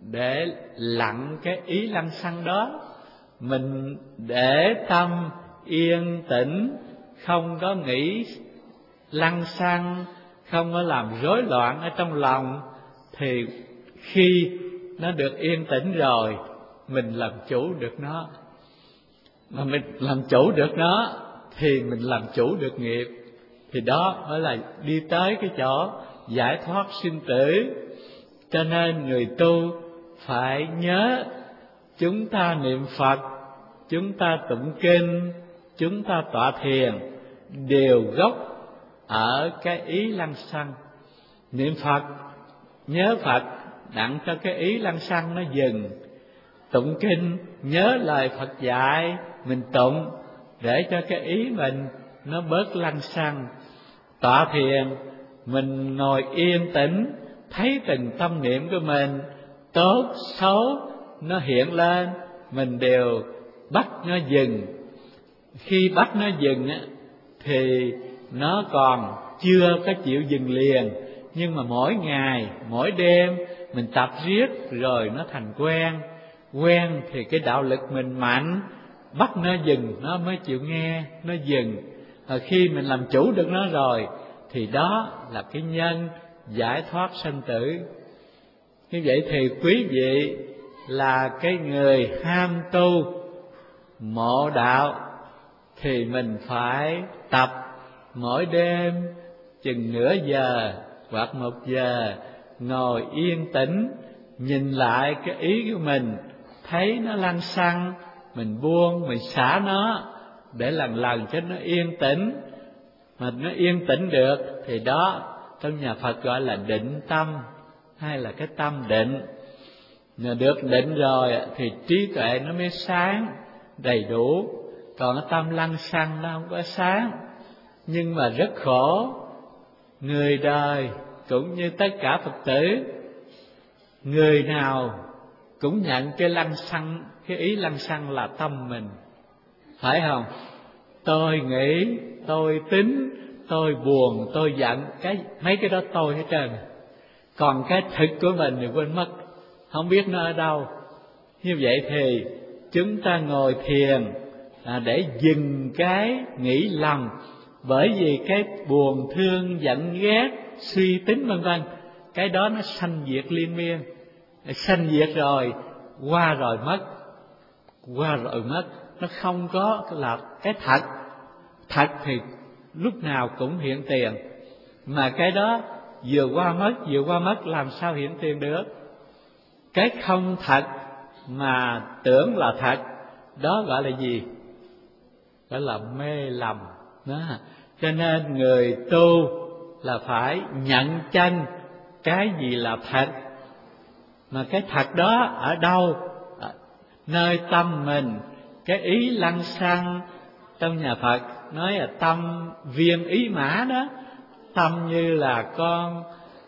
để lặng cái ý lăng xăng đó. Mình để tâm yên tĩnh, không có nghĩ lăng xăng, không có làm rối loạn ở trong lòng, thì khi nó được yên tĩnh rồi, mình làm chủ được nó. Mà mình làm chủ được nó thì mình làm chủ được nghiệp. Thì đó mới là đi tới cái chỗ giải thoát sinh tử. Cho nên người tu phải nhớ, chúng ta niệm Phật, chúng ta tụng kinh, chúng ta tọa thiền, đều gốc ở cái ý lăng xăng. Niệm Phật, nhớ Phật, đặng cho cái ý lăng xăng nó dừng. Tụng kinh, nhớ lời Phật dạy, mình tụng để cho cái ý mình nó bớt lăng xăng. Tọa thiền, mình ngồi yên tĩnh, thấy từng tâm niệm của mình, tốt, xấu, nó hiện lên, mình đều bắt nó dừng. Khi bắt nó dừng thì nó còn chưa có chịu dừng liền, nhưng mà mỗi ngày, mỗi đêm mình tập riết rồi nó thành quen. Quen thì cái đạo lực mình mạnh, bắt nó dừng nó mới chịu nghe, nó dừng. Khi mình làm chủ được nó rồi thì đó là cái nhân giải thoát sanh tử. Như vậy thì quý vị là cái người ham tu mộ đạo thì mình phải tập mỗi đêm chừng nửa giờ hoặc 1 giờ, ngồi yên tĩnh, nhìn lại cái ý của mình, thấy nó lăng xăng, mình buông, mình xả nó, để lần lần cho nó yên tĩnh. Mà nó yên tĩnh được thì đó trong nhà Phật gọi là định tâm, hay là cái tâm định. Mà được định rồi thì trí tuệ nó mới sáng đầy đủ. Còn cái tâm lăng xăng nó không có sáng. Nhưng mà rất khổ, người đời cũng như tất cả Phật tử, người nào cũng nhận cái lăng xăng, cái ý lăng xăng là tâm mình, phải không? Tôi nghĩ, tôi tính, tôi buồn, tôi giận, mấy cái đó tôi hết trơn. Còn cái thực của mình thì quên mất, không biết nó ở đâu. Như vậy thì chúng ta ngồi thiền để dừng cái nghĩ lầm. Bởi vì cái buồn thương, giận ghét, suy tính vân vân, cái đó nó sanh diệt liên miên. Sanh diệt rồi, qua rồi mất, qua rồi mất. Nó không có là cái thật. Thật thì lúc nào cũng hiện tiền, mà cái đó vừa qua mất làm sao hiện tiền được? Cái không thật mà tưởng là thật, đó gọi là gì? Gọi là mê lầm đó. Cho nên người tu là phải nhận chân cái gì là thật. Mà cái thật đó ở đâu? Nơi tâm mình. Cái ý lăng xăng trong nhà Phật nói là tâm viên ý mã đó. Tâm như là con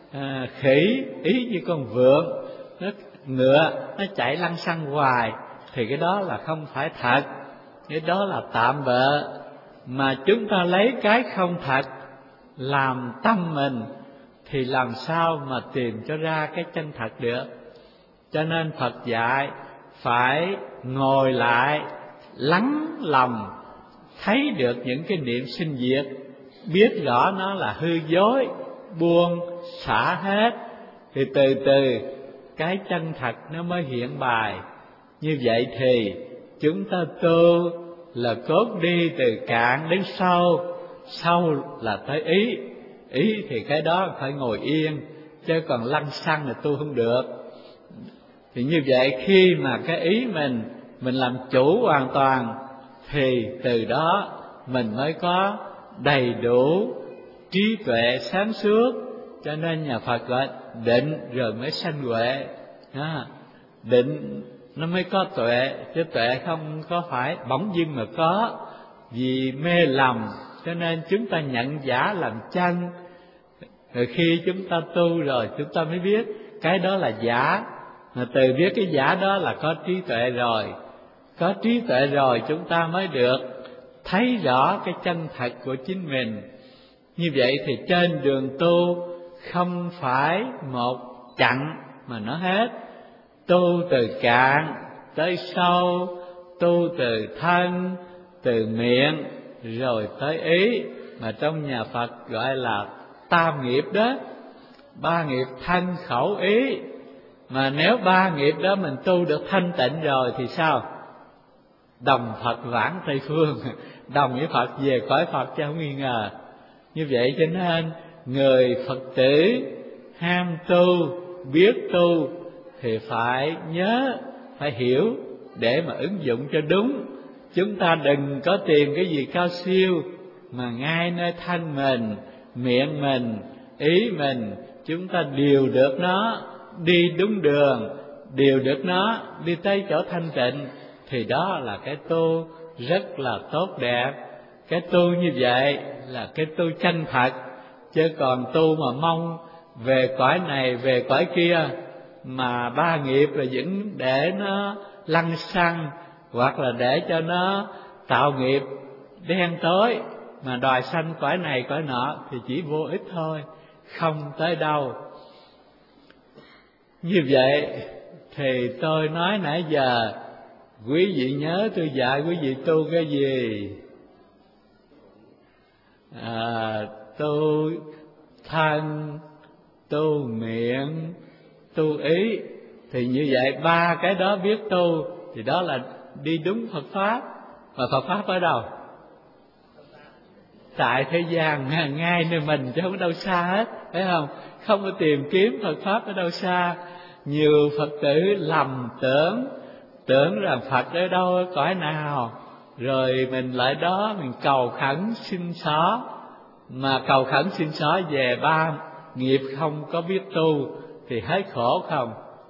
khỉ, ý như con vượn, nó ngựa, nó chạy lăng xăng hoài, thì cái đó là không phải thật, cái đó là tạm bợ. Mà chúng ta lấy cái không thật làm tâm mình thì làm sao mà tìm cho ra cái chân thật được? Cho nên Phật dạy phải ngồi lại, lắng lòng, thấy được những cái niệm sinh diệt, biết rõ nó là hư dối, buông, xả hết, thì từ từ cái chân thật nó mới hiện bài. Như vậy thì chúng ta tu là cốt đi từ cạn đến sâu, sâu là tới ý. Ý thì cái đó phải ngồi yên, chứ còn lăng xăng là tu không được. Thì như vậy khi mà cái ý mình làm chủ hoàn toàn, thì từ đó mình mới có đầy đủ trí tuệ sáng suốt. Cho nên nhà Phật gọi định rồi mới sanh huệ. Định nó mới có tuệ, chứ tuệ không có phải bỗng dưng mà có. Vì mê lầm cho nên chúng ta nhận giả làm chân. Rồi khi chúng ta tu rồi chúng ta mới biết cái đó là giả. Mà từ biết cái giả đó là có trí tuệ rồi. Có trí tuệ rồi chúng ta mới được thấy rõ cái chân thật của chính mình. Như vậy thì trên đường tu không phải một chặng mà nó hết, tu từ cạn tới sâu, tu từ thân, từ miệng rồi tới ý, mà trong nhà Phật gọi là tam nghiệp đó. 3 nghiệp thân khẩu ý. Mà nếu 3 nghiệp đó mình tu được thanh tịnh rồi thì sao? Đồng Phật vãng Tây Phương, đồng với Phật về cõi Phật chứ không nghi ngờ. Như vậy cho nên người Phật tử ham tu, biết tu thì phải nhớ, phải hiểu để mà ứng dụng cho đúng. Chúng ta đừng có tìm cái gì cao siêu, mà ngay nơi thân mình, miệng mình, ý mình, chúng ta điều được nó đi đúng đường, điều được nó đi tới chỗ thanh tịnh, thì đó là cái tu rất là tốt đẹp. Cái tu như vậy là cái tu chân thật. Chứ còn tu mà mong về cõi này về cõi kia, mà 3 nghiệp là vẫn để nó lăng xăng, hoặc là để cho nó tạo nghiệp đen tối, mà đòi sanh cõi này cõi nọ thì chỉ vô ích thôi, không tới đâu. Như vậy thì tôi nói nãy giờ, quý vị nhớ tôi dạy quý vị tu cái gì? Tu thân, tu miệng, tu ý. Thì như vậy 3 cái đó biết tu thì đó là đi đúng Phật Pháp. Mà Phật Pháp ở đâu? Tại thế gian, ngay nơi mình chứ không đâu xa hết, phải không? Không có tìm kiếm Phật Pháp ở đâu xa. Nhiều Phật tử lầm tưởng rằng Phật ở đâu, ở cõi nào, rồi mình lại đó mình cầu khẩn xin xỏ. Mà cầu khẩn xin xỏ về 3 nghiệp không có biết tu thì hết khổ không?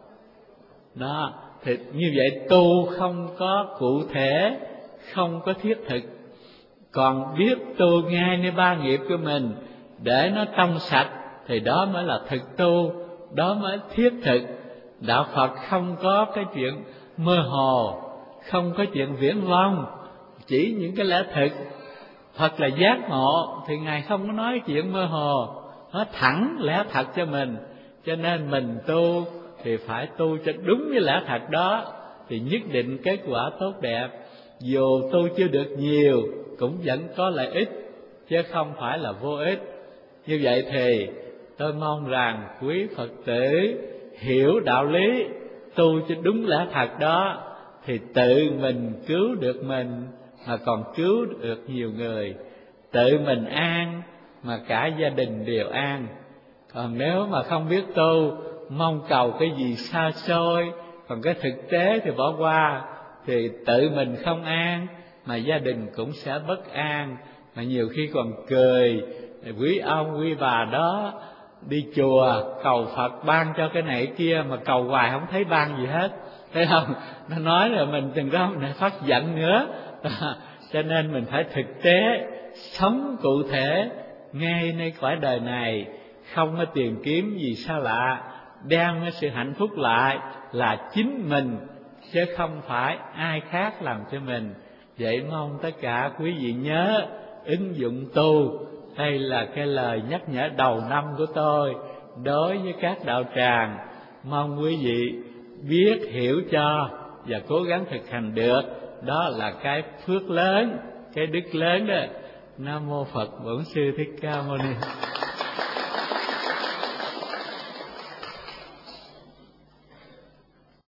Đó, thì như vậy tu không có cụ thể, không có thiết thực. Còn biết tu ngay nơi 3 nghiệp của mình để nó trong sạch thì đó mới là thực tu, đó mới thiết thực. Đạo Phật không có cái chuyện mơ hồ, không có chuyện viển vông, chỉ những cái lẽ thực. Thật là giác ngộ thì Ngài không có nói chuyện mơ hồ, nói thẳng lẽ thật cho mình. Cho nên mình tu thì phải tu cho đúng với lẽ thật đó, thì nhất định kết quả tốt đẹp. Dù tu chưa được nhiều cũng vẫn có lợi ích, chứ không phải là vô ích. Như vậy thì tôi mong rằng quý Phật tử hiểu đạo lý, tu cho đúng lẽ thật đó, thì tự mình cứu được mình, mà còn cứu được nhiều người. Tự mình an mà cả gia đình đều an. Còn nếu mà không biết tu, mong cầu cái gì xa xôi, còn cái thực tế thì bỏ qua, thì tự mình không an mà gia đình cũng sẽ bất an. Mà nhiều khi còn cười quý ông quý bà đó đi chùa cầu Phật ban cho cái này cái kia, mà cầu hoài không thấy ban gì hết, thấy không? Nó nói là mình đừng có phát giận nữa. Cho nên mình phải thực tế, sống cụ thể ngay nơi cõi đời này, không có tìm kiếm gì xa lạ, đem cái sự hạnh phúc lại là chính mình, chứ không phải ai khác làm cho mình. Vậy mong tất cả quý vị nhớ ứng dụng tu. Đây là cái lời nhắc nhở đầu năm của tôi đối với các đạo tràng. Mong quý vị biết hiểu cho và cố gắng thực hành được. Đó là cái phước lớn, cái đức lớn đó. Nam mô Phật Bổn Sư Thích Ca Mâu Ni.